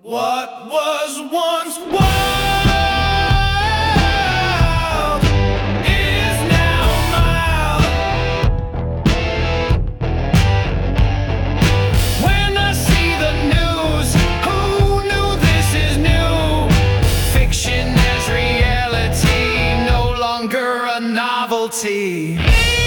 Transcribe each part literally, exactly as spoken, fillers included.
What was once wild is now mild. When I see the news, who knew this is new? Fiction as reality, no longer a novelty.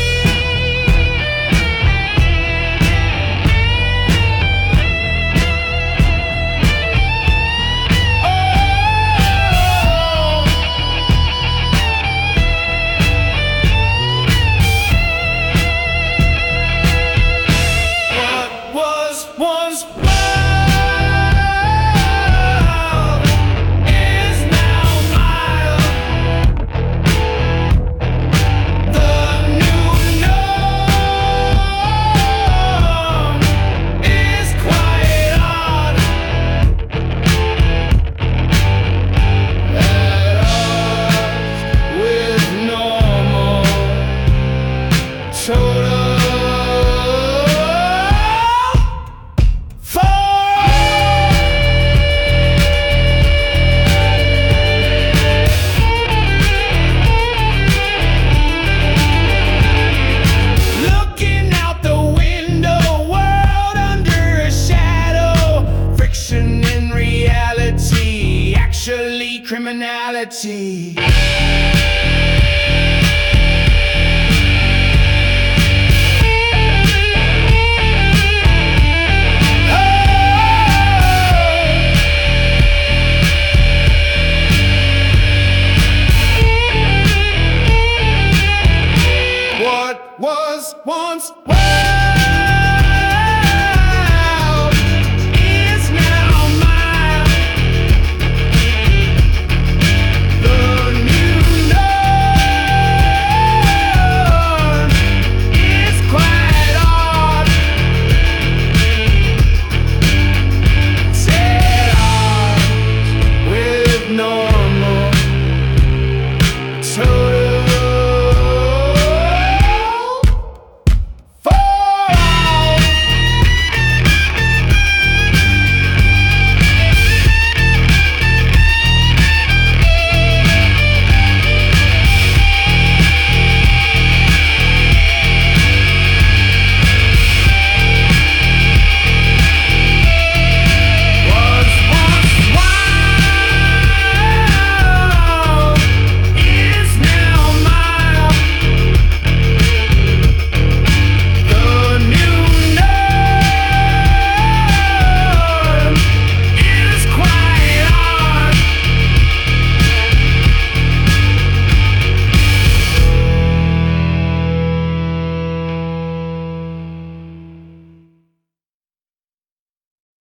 Once wild is now mild. The new norm is quite odd. At odds with normal, total. Criminality.